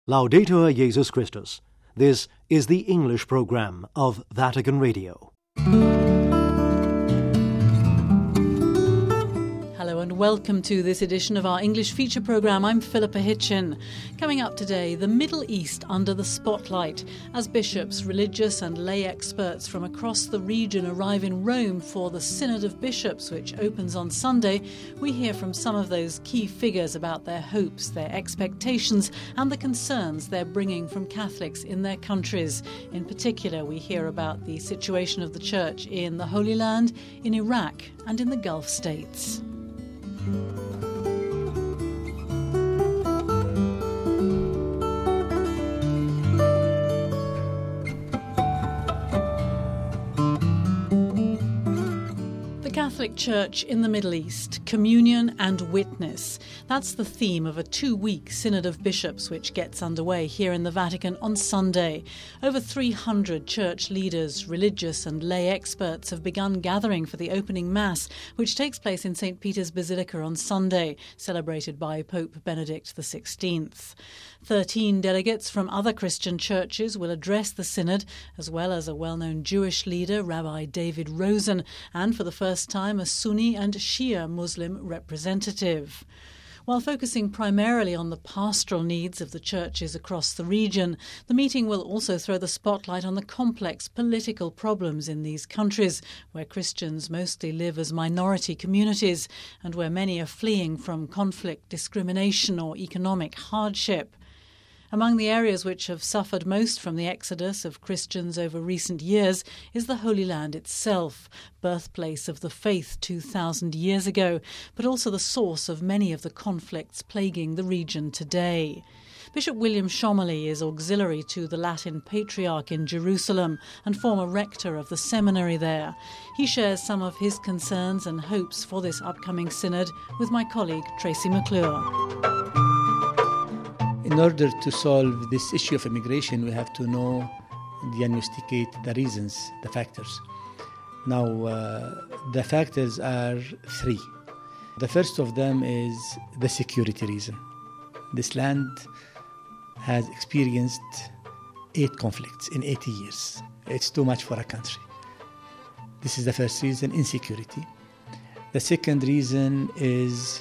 Laudetur Jesus Christus. This is the English program of Vatican Radio. Hello and welcome to this edition of our English feature programme. I'm Philippa Hitchin. Coming up today, the Middle East under the spotlight as bishops, religious and lay experts from across the region arrive in Rome for the Synod of Bishops, which opens on Sunday. We hear from some of those key figures about their hopes, their expectations and the concerns they're bringing from Catholics in their countries. In particular, we hear about the situation of the Church in the Holy Land, in Iraq and in the Gulf states. Catholic Church in the Middle East, communion and witness. That's the theme of a 2-week Synod of Bishops which gets underway here in the Vatican on Sunday. Over 300 church leaders, religious and lay experts have begun gathering for the opening Mass, which takes place in St. Peter's Basilica on Sunday, celebrated by Pope Benedict XVI. 13 delegates from other Christian churches will address the Synod, as well as a well-known Jewish leader, Rabbi David Rosen, and for the first time a Sunni and Shia Muslim representative. While focusing primarily on the pastoral needs of the churches across the region, the meeting will also throw the spotlight on the complex political problems in these countries, where Christians mostly live as minority communities and where many are fleeing from conflict, discrimination or economic hardship. Among the areas which have suffered most from the exodus of Christians over recent years is the Holy Land itself, birthplace of the faith 2,000 years ago, but also the source of many of the conflicts plaguing the region today. Bishop William Shomily is auxiliary to the Latin Patriarch in Jerusalem and former rector of the seminary there. He shares some of his concerns and hopes for this upcoming synod with my colleague Tracy McClure. In order to solve this issue of immigration, we have to know, diagnosticate the reasons, the factors. Now, the factors are 3. The first of them is the security reason. This land has experienced 8 conflicts in 80 years. It's too much for a country. This is the first reason, insecurity. The second reason is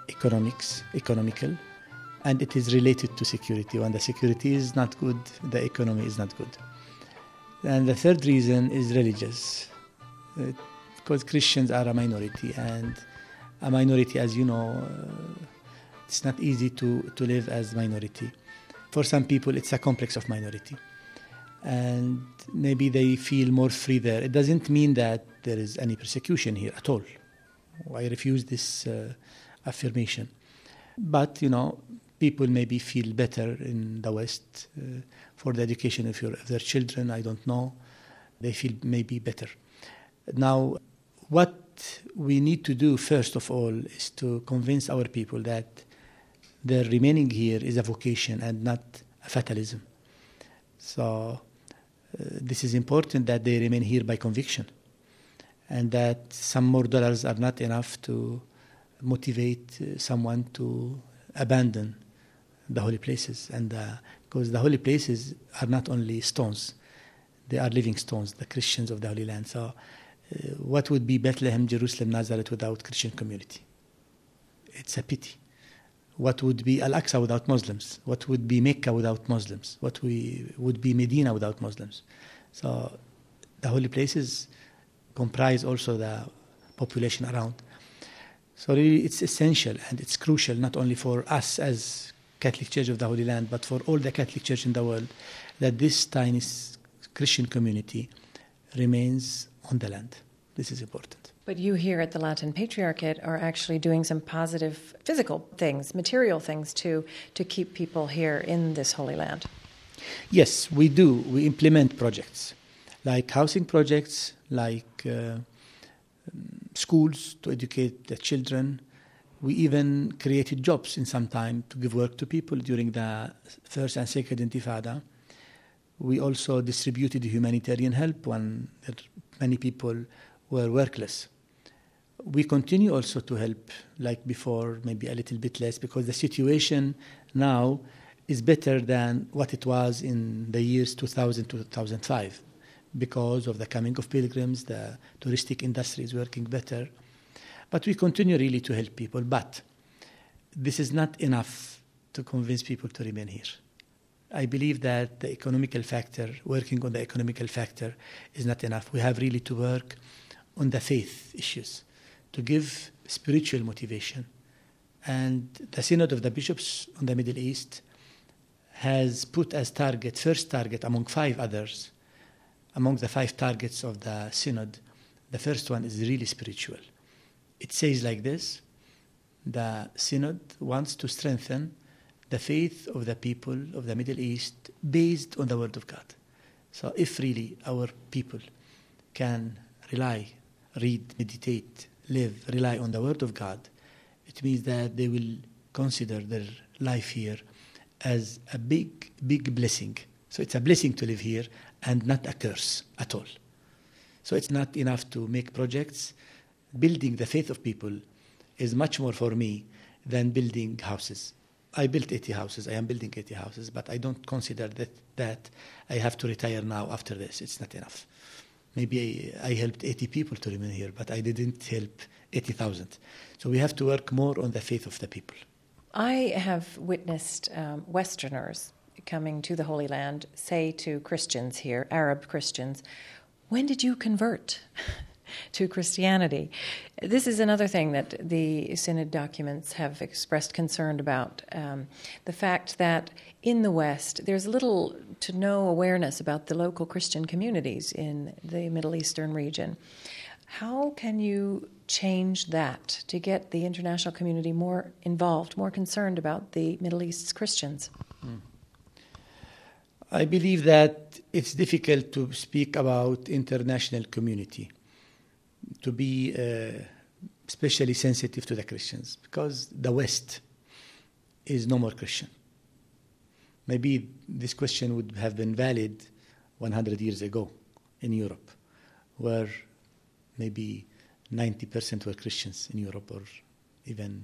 economical. And it is related to security. When the security is not good, the economy is not good. And the third reason is religious, because Christians are a minority, and a minority, as you know, it's not easy to live as minority. For some people, it's a complex of minority, and maybe they feel more free there. It doesn't mean that there is any persecution here at all. I refuse this affirmation. But, people maybe feel better in the West for the education of their children. I don't know. They feel maybe better. Now, what we need to do first of all is to convince our people that their remaining here is a vocation and not a fatalism. So this is important that they remain here by conviction, and that some more dollars are not enough to motivate someone to abandon the holy places, and because the holy places are not only stones, they are living stones, the Christians of the Holy Land. So what would be Bethlehem, Jerusalem, Nazareth without Christian community? It's a pity. What would be Al-Aqsa without Muslims? What would be Mecca without Muslims? What would be Medina without Muslims? So the holy places comprise also the population around. So really it's essential and it's crucial, not only for us as Catholic Church of the Holy Land, but for all the Catholic Church in the world, that this tiny Christian community remains on the land. This is important. But you here at the Latin Patriarchate are actually doing some positive physical things, material things to keep people here in this Holy Land. Yes, we do. We implement projects, like housing projects, like schools to educate the children. We even created jobs in some time to give work to people during the First and Second Intifada. We also distributed humanitarian help when many people were workless. We continue also to help like before, maybe a little bit less, because the situation now is better than what it was in the years 2000 to 2005 because of the coming of pilgrims, the touristic industry is working better. But we continue really to help people. But this is not enough to convince people to remain here. I believe that the economical factor, working on the economical factor, is not enough. We have really to work on the faith issues, to give spiritual motivation. And the Synod of the Bishops on the Middle East has put as target, first target among 5 others, among the 5 targets of the Synod, the first one is really spiritual. It says like this: the Synod wants to strengthen the faith of the people of the Middle East based on the Word of God. So if really our people can rely, read, meditate, live, rely on the Word of God, it means that they will consider their life here as a big, big blessing. So it's a blessing to live here and not a curse at all. So it's not enough to make projects. Building the faith of people is much more for me than building houses. I built 80 houses. I am building 80 houses, but I don't consider that I have to retire now after this. It's not enough. Maybe I helped 80 people to remain here, but I didn't help 80,000. So we have to work more on the faith of the people. I have witnessed Westerners coming to the Holy Land say to Christians here, Arab Christians, "When did you convert to Christianity?" This is another thing that the Synod documents have expressed concern about, the fact that in the West there's little to no awareness about the local Christian communities in the Middle Eastern region. How can you change that to get the international community more involved, more concerned about the Middle East's Christians? I believe that it's difficult to speak about international community, to be especially sensitive to the Christians, because the West is no more Christian. Maybe this question would have been valid 100 years ago in Europe, where maybe 90% were Christians in Europe, or even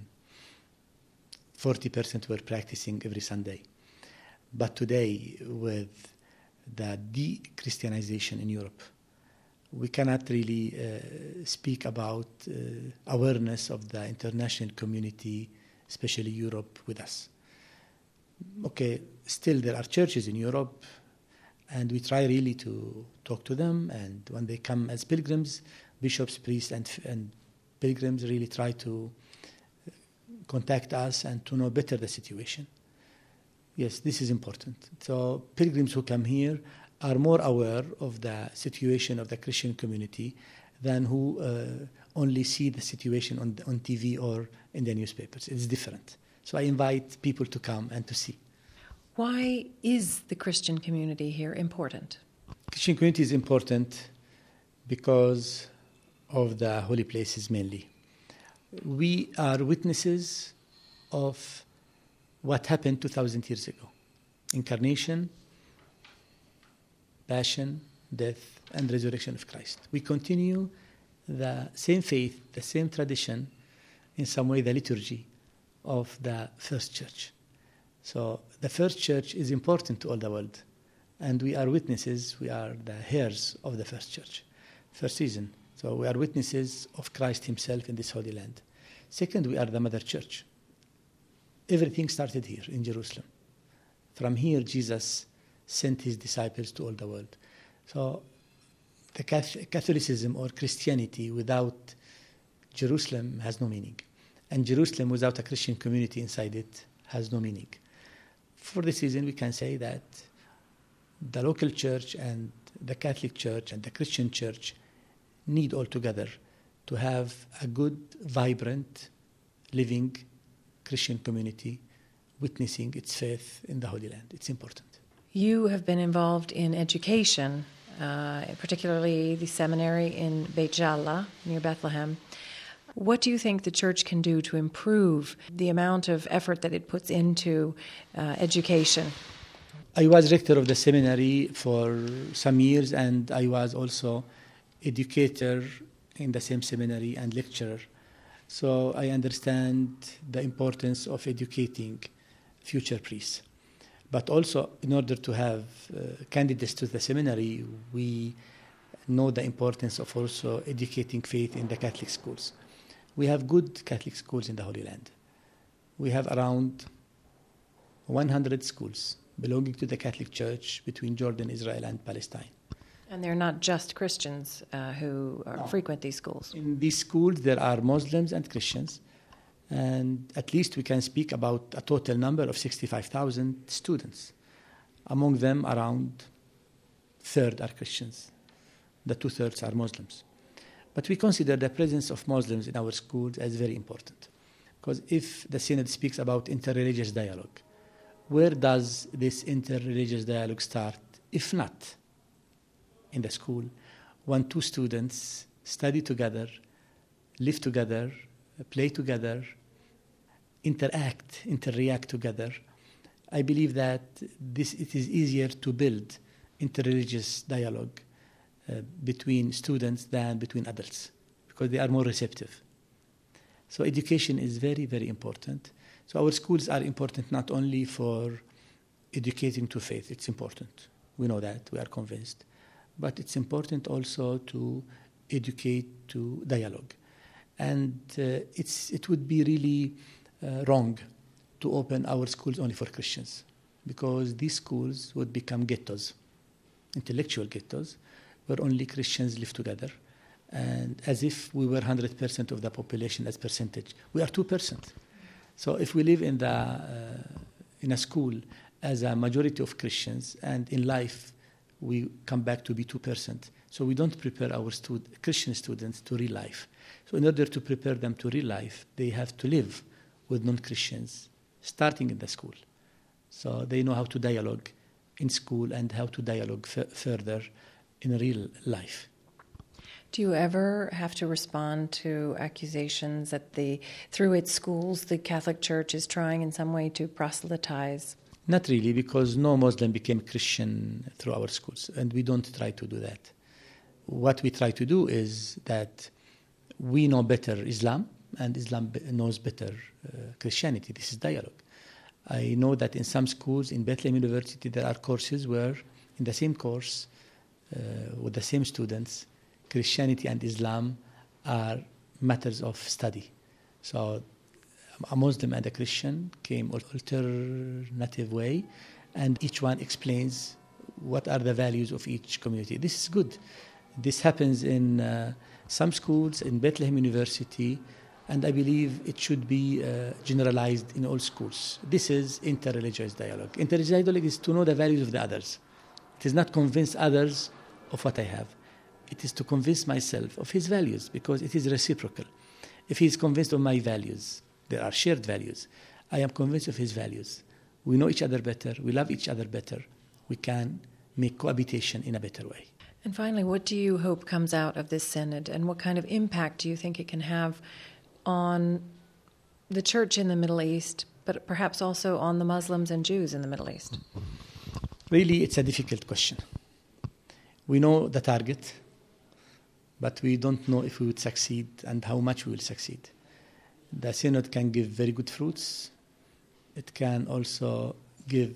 40% were practicing every Sunday. But today, with the de-Christianization in Europe, we cannot really speak about awareness of the international community, especially Europe, with us. Okay, still there are churches in Europe, and we try really to talk to them, and when they come as pilgrims, bishops, priests, and pilgrims really try to contact us and to know better the situation. Yes, this is important. So pilgrims who come here are more aware of the situation of the Christian community than who only see the situation on TV or in the newspapers. It's different. So I invite people to come and to see. Why is the Christian community here important? Christian community is important because of the holy places mainly. We are witnesses of what happened 2,000 years ago. Incarnation, passion, death, and resurrection of Christ. We continue the same faith, the same tradition, in some way the liturgy of the first church. So the first church is important to all the world, and we are witnesses, we are the heirs of the first church, first season. So we are witnesses of Christ himself in this holy land. Second, we are the mother church. Everything started here in Jerusalem. From here, Jesus sent his disciples to all the world. So the Catholicism or Christianity without Jerusalem has no meaning. And Jerusalem without a Christian community inside it has no meaning. For this reason, we can say that the local church and the Catholic Church and the Christian Church need all together to have a good, vibrant, living Christian community witnessing its faith in the Holy Land. It's important. You have been involved in education, particularly the seminary in Beit Jala near Bethlehem. What do you think the church can do to improve the amount of effort that it puts into education? I was rector of the seminary for some years, and I was also educator in the same seminary and lecturer. So I understand the importance of educating future priests. But also, in order to have candidates to the seminary, we know the importance of also educating faith in the Catholic schools. We have good Catholic schools in the Holy Land. We have around 100 schools belonging to the Catholic Church between Jordan, Israel, and Palestine. And they're not just Christians who frequent these schools. In these schools, there are Muslims and Christians, and at least we can speak about a total number of 65,000 students. Among them, around a third are Christians. The 2/3 are Muslims. But we consider the presence of Muslims in our schools as very important. Because if the Synod speaks about interreligious dialogue, where does this interreligious dialogue start, if not in the school, when two students study together, live together, play together, interreact together? I believe that it is easier to build interreligious dialogue between students than between adults, because they are more receptive. So education is very, very important. So our schools are important not only for educating to faith, it's important. We know that, we are convinced. But it's important also to educate to dialogue. And it would be really wrong to open our schools only for Christians, because these schools would become ghettos, intellectual ghettos, where only Christians live together. And as if we were 100% of the population as percentage. We are 2%. So if we live in a school as a majority of Christians, and in life we come back to be 2%, so we don't prepare our Christian students to real life. So in order to prepare them to real life, they have to live with non-Christians, starting in the school. So they know how to dialogue in school and how to dialogue further in real life. Do you ever have to respond to accusations that through its schools, the Catholic Church is trying in some way to proselytize? Not really, because no Muslim became Christian through our schools, and we don't try to do that. What we try to do is that we know better Islam, and Islam knows better Christianity. This is dialogue. I know that in some schools, in Bethlehem University, there are courses where, in the same course, with the same students, Christianity and Islam are matters of study. So a Muslim and a Christian came alternative way, and each one explains what are the values of each community. This is good. This happens in some schools, in Bethlehem University, and I believe it should be generalized in all schools. This is interreligious dialogue. Interreligious dialogue is to know the values of the others. It is not convince others of what I have. It is to convince myself of his values, because it is reciprocal. If he is convinced of my values, there are shared values. I am convinced of his values. We know each other better. We love each other better. We can make cohabitation in a better way. And finally, what do you hope comes out of this synod, and what kind of impact do you think it can have on the church in the Middle East, but perhaps also on the Muslims and Jews in the Middle East? Really, it's a difficult question. We know the target, but we don't know if we would succeed and how much we will succeed. The synod can give very good fruits. It can also give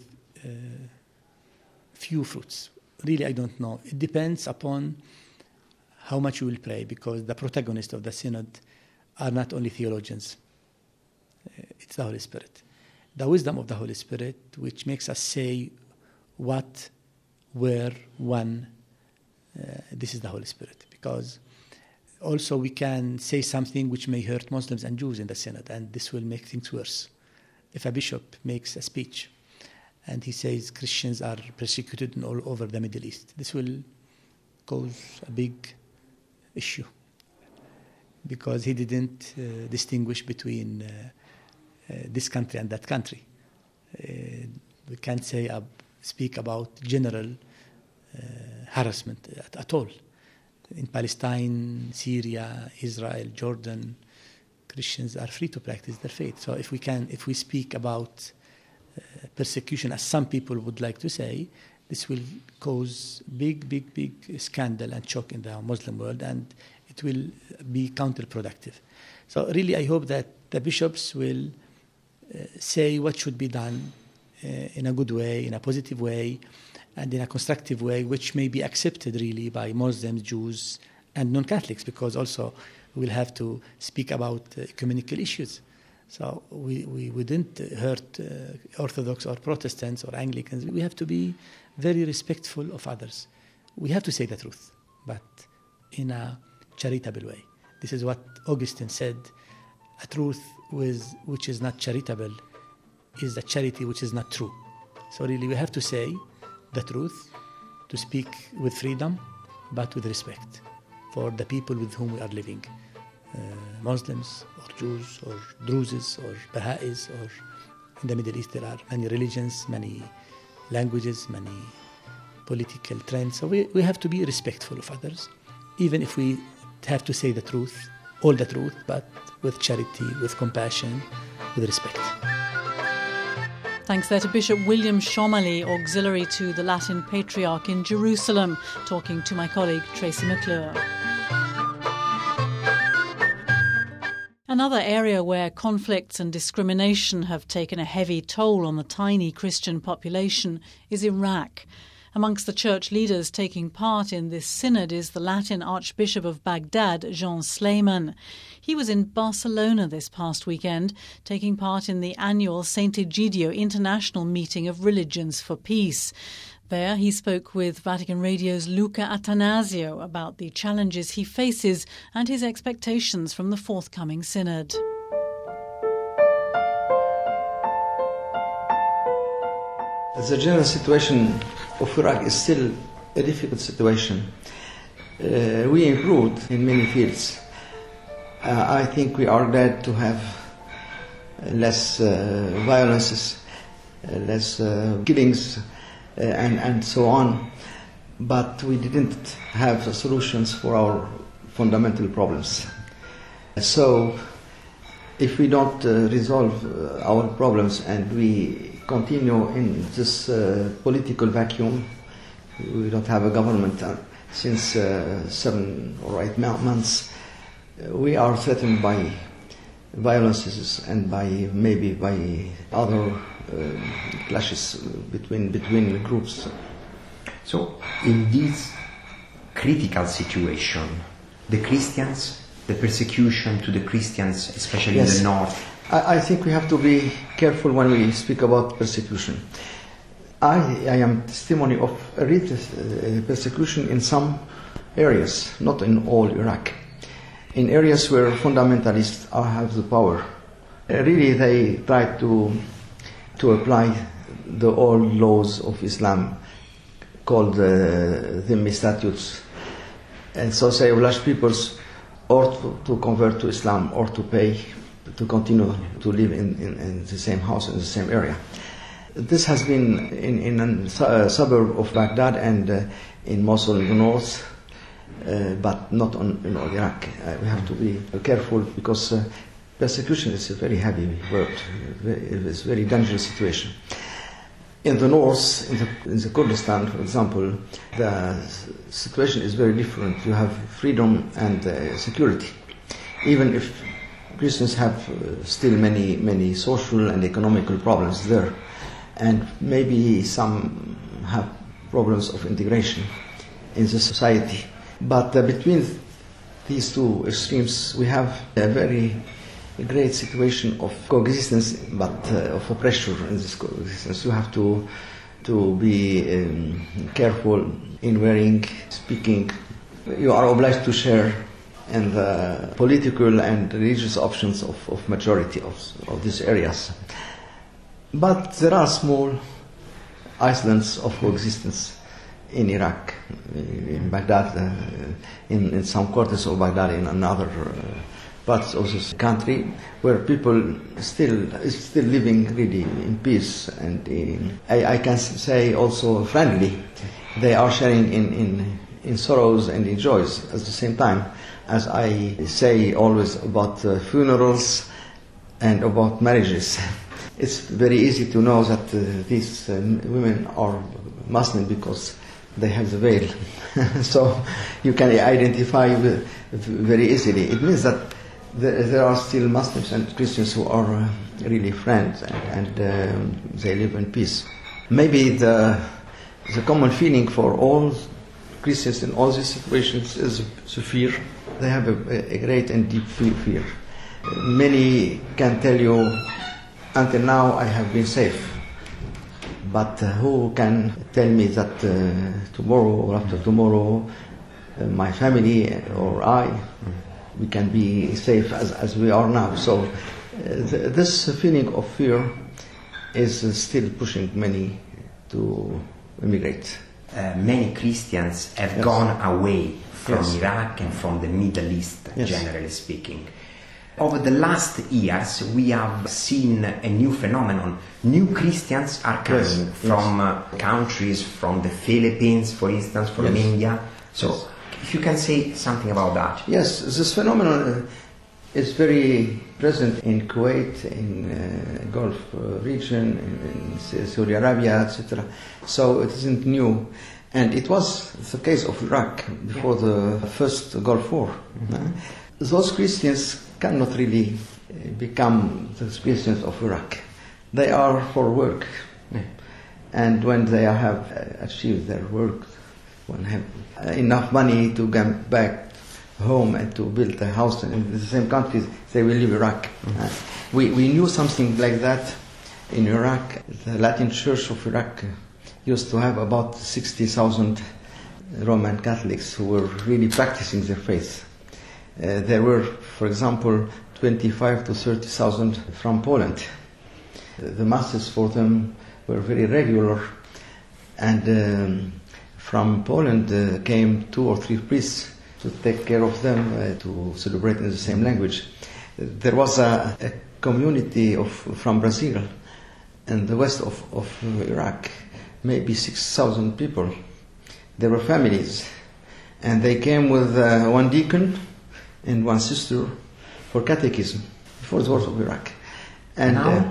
few fruits. Really, I don't know. It depends upon how much we will pray, because the protagonists of the synod are not only theologians. It's the Holy Spirit. The wisdom of the Holy Spirit, which makes us say what, where, when. This is the Holy Spirit, because also we can say something which may hurt Muslims and Jews in the synod, and this will make things worse. If a bishop makes a speech and he says Christians are persecuted all over the Middle East, this will cause a big issue, because he didn't distinguish between this country and that country. We can't speak about general harassment at all. In Palestine, Syria, Israel, Jordan, Christians are free to practice their faith. So if we speak about persecution, as some people would like to say, this will cause big scandal and shock in the Muslim world, and it will be counterproductive. So really, I hope that the bishops will say what should be done in a good way, in a positive way, and in a constructive way, which may be accepted really by Muslims, Jews, and non-Catholics, because also we'll have to speak about ecumenical issues. So we wouldn't hurt Orthodox or Protestants or Anglicans. We have to be very respectful of others. We have to say the truth, but in a charitable way. This is what Augustine said: a truth which is not charitable is a charity which is not true. So really we have to say the truth, to speak with freedom, but with respect for the people with whom we are living. Muslims or Jews or Druzes or Baha'is, or in the Middle East there are many religions, many languages, many political trends. So we have to be respectful of others, even if we have to say the truth, all the truth, but with charity, with compassion, with respect. Thanks there to Bishop William Shomali, auxiliary to the Latin Patriarch in Jerusalem, talking to my colleague Tracy McClure. Another area where conflicts and discrimination have taken a heavy toll on the tiny Christian population is Iraq. Amongst the church leaders taking part in this synod is the Latin Archbishop of Baghdad, Jean Sleiman. He was in Barcelona this past weekend, taking part in the annual St. Egidio International Meeting of Religions for Peace. There he spoke with Vatican Radio's Luca Attanasio about the challenges he faces and his expectations from the forthcoming synod. The general situation of Iraq is still a difficult situation. We improved in many fields. I think we are glad to have less violences, less killings, and so on. But we didn't have solutions for our fundamental problems. So if we don't resolve our problems and we continue in this political vacuum, we don't have a government since 7 or 8 months, we are threatened by violences and maybe by other clashes between groups. So in this critical situation, the Christians, the persecution to the Christians, especially yes, in the north. I think we have to be careful when we speak about persecution. I am testimony of a real persecution in some areas, not in all Iraq. In areas where fundamentalists have the power, really they try to apply the old laws of Islam called the Dhimmi statutes, and so say oblige peoples or to convert to Islam or to pay to continue to live in the same house, in the same area. This has been in a suburb of Baghdad and in Mosul in the north, but not in Iraq. We have to be careful because persecution is a very heavy word. It's a very dangerous situation. In the north, in the Kurdistan, for example, the situation is very different. You have freedom and security. Even if Christians have still many social and economical problems there, and maybe some have problems of integration in the society. But between these two extremes, we have a very great situation of coexistence, but of a pressure in this coexistence. You have to be careful in wearing, speaking. You are obliged to share in the political and religious options of majority of these areas. But there are small islands of coexistence in Iraq, in Baghdad, in some quarters of Baghdad, in another parts of this country, where people still living really in peace and I can say also friendly. They are sharing in sorrows and in joys at the same time, as I say always about funerals and about marriages. It's very easy to know that these women are Muslim because they have the veil. So you can identify very easily. It means that There are still Muslims and Christians who are really friends, and they live in peace. Maybe the common feeling for all Christians in all these situations is fear. They have a great and deep fear. Many can tell you, until now I have been safe. But who can tell me that tomorrow or after tomorrow my family or I, we can be safe as we are now? So this feeling of fear is still pushing many to immigrate. Many Christians have gone away from Iraq and from the Middle East, generally speaking. Over the last years, we have seen a new phenomenon. New Christians are coming from countries, from the Philippines, for instance, from India. So, if you can say something about that. Yes, this phenomenon is very present in Kuwait, in Gulf region, in Saudi Arabia, etc. So it isn't new. And it was the case of Iraq before the first Gulf War. Those Christians cannot really become the Christians of Iraq. They are for work. And when they have achieved their work, when have enough money to get back home and to build a house in the same country, they will leave Iraq. We knew something like that in Iraq. The Latin Church of Iraq used to have about 60,000 Roman Catholics who were really practicing their faith. There were, for example, 25 to 30,000 from Poland. The masses for them were very regular, and from Poland came 2 or 3 priests to take care of them, to celebrate in the same language. There was a community from Brazil in the west of Iraq, maybe 6,000 people. They were families, and they came with one deacon and one sister for catechism before the wars of Iraq. And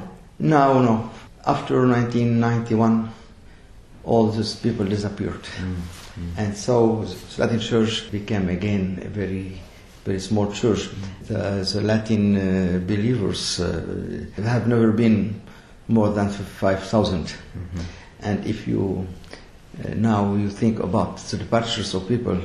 no. After 1991, all these people disappeared. And so the Latin Church became again a very, very small church. The Latin believers have never been more than 5,000. And if you now you think about the departures of people,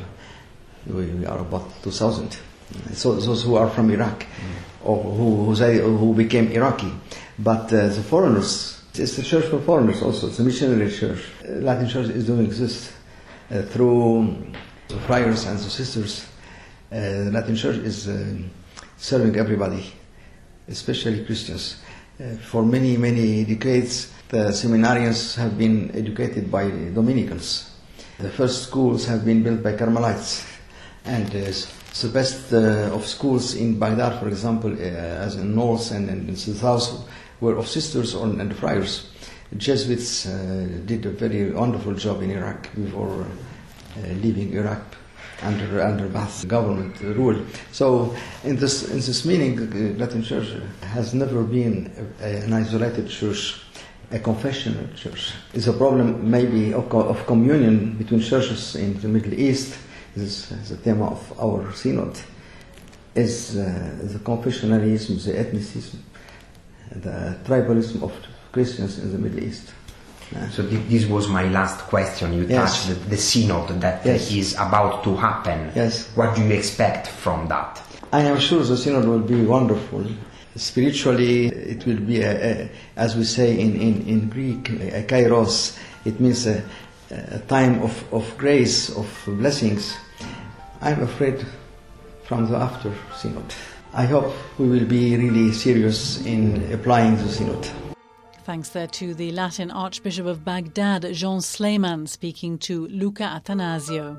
we are about 2,000. So those who are from Iraq, or who became Iraqi. But the foreigners, it's the church for foreigners also, it's a missionary church. Latin Church is doing this through the friars and the sisters. The Latin Church is serving everybody, especially Christians. For many, many decades, the seminarians have been educated by Dominicans. The first schools have been built by Carmelites. And the best of schools in Baghdad, for example, as in north and in the south, were of sisters and friars. The Jesuits did a very wonderful job in Iraq before leaving Iraq under Baath's government rule. So, in this meaning, Latin Church has never been an isolated church, a confessional church. It's a problem maybe of communion between churches in the Middle East. This is the theme of our synod, is the confessionalism, the ethnicism, the tribalism of Christians in the Middle East. So this was my last question. You touched the synod that is about to happen. Yes. What do you expect from that? I am sure the synod will be wonderful. Spiritually, it will be, as we say in Greek, a kairos. It means a time of grace, of blessings. I'm afraid from the after synod. I hope we will be really serious in applying the synod. Thanks there to the Latin Archbishop of Baghdad, Jean Sleiman, speaking to Luca Attanasio.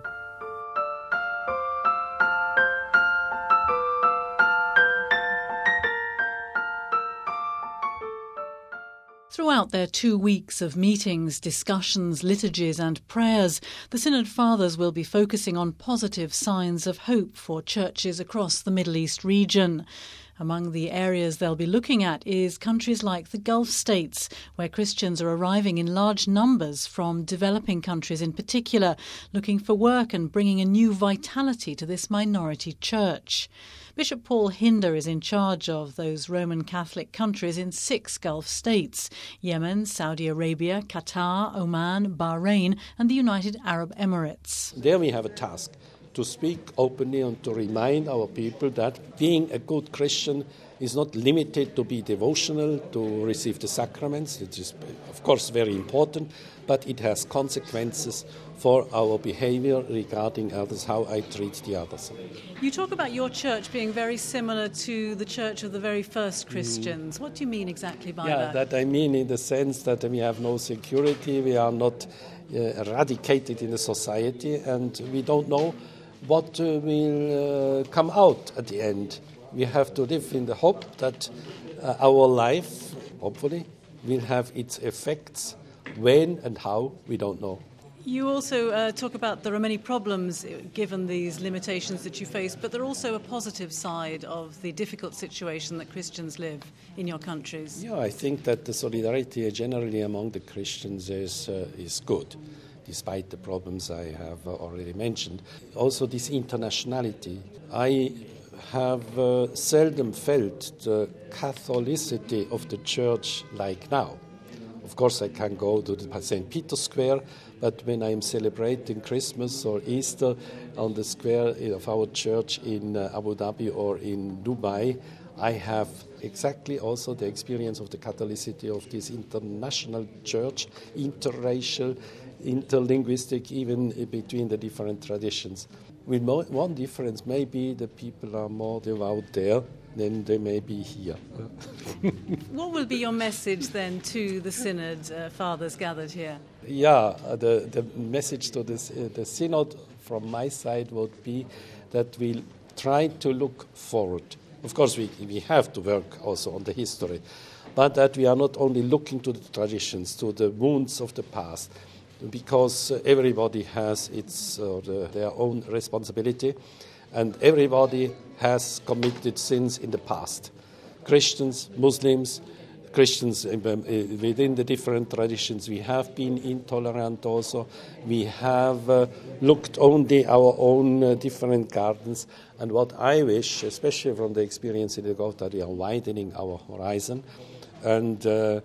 Throughout their 2 weeks of meetings, discussions, liturgies and prayers, the Synod Fathers will be focusing on positive signs of hope for churches across the Middle East region. Among the areas they'll be looking at is countries like the Gulf states, where Christians are arriving in large numbers from developing countries in particular, looking for work and bringing a new vitality to this minority church. Bishop Paul Hinder is in charge of those Roman Catholic countries in 6 Gulf states: Yemen, Saudi Arabia, Qatar, Oman, Bahrain and the United Arab Emirates. There we have a task to speak openly and to remind our people that being a good Christian is not limited to be devotional, to receive the sacraments. It is, of course, very important, but it has consequences for our behavior regarding others, how I treat the others. You talk about your church being very similar to the church of the very first Christians. What do you mean exactly by that? That I mean in the sense that we have no security, we are not eradicated in the society, and we don't know what will come out at the end. We have to live in the hope that our life, hopefully, will have its effects. When and how, we don't know. You also talk about there are many problems given these limitations that you face, but there are also a positive side of the difficult situation that Christians live in your countries. Yeah, I think that the solidarity generally among the Christians is good, despite the problems I have already mentioned. Also this internationality. I have seldom felt the Catholicity of the Church like now. Of course, I can go to the St. Peter's Square, but when I'm celebrating Christmas or Easter on the square of our church in Abu Dhabi or in Dubai, I have exactly also the experience of the Catholicity of this international church, interracial, interlinguistic, even between the different traditions. With one difference, maybe the people are more devout there than they may be here. What will be your message then to the Synod, fathers gathered here? Yeah, the message to the Synod from my side would be that we'll try to look forward. Of course, we have to work also on the history, but that we are not only looking to the traditions, to the wounds of the past, because everybody has their own responsibility, and everybody has committed sins in the past. Christians, Muslims, Christians within the different traditions, we have been intolerant also. We have looked only our own different gardens. And what I wish, especially from the experience in the Gulf, that we are widening our horizon and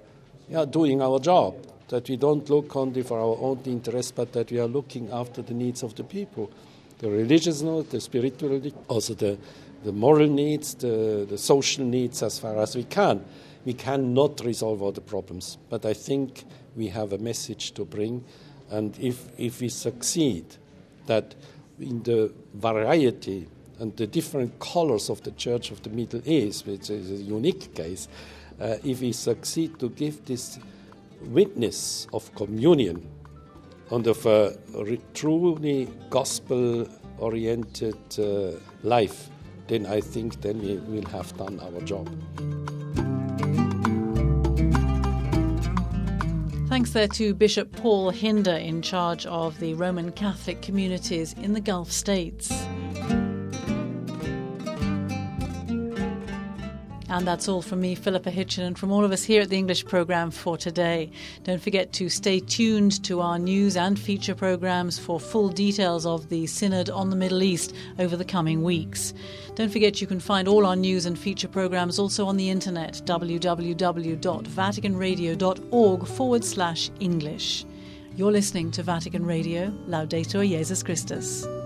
doing our job. That we don't look only for our own interest, but that we are looking after the needs of the people. The religious needs, the spiritual needs, also the moral needs, the social needs as far as we can. We cannot resolve all the problems, but I think we have a message to bring. And if we succeed, that in the variety and the different colors of the Church of the Middle East, which is a unique case, if we succeed to give this witness of communion and of a truly gospel-oriented life, then I think then we will have done our job. Thanks there to Bishop Paul Hinder, in charge of the Roman Catholic communities in the Gulf states. And that's all from me, Philippa Hitchen, and from all of us here at the English programme for today. Don't forget to stay tuned to our news and feature programmes for full details of the Synod on the Middle East over the coming weeks. Don't forget you can find all our news and feature programmes also on the internet, www.vaticanradio.org/English. You're listening to Vatican Radio, Laudetur Jesus Christus.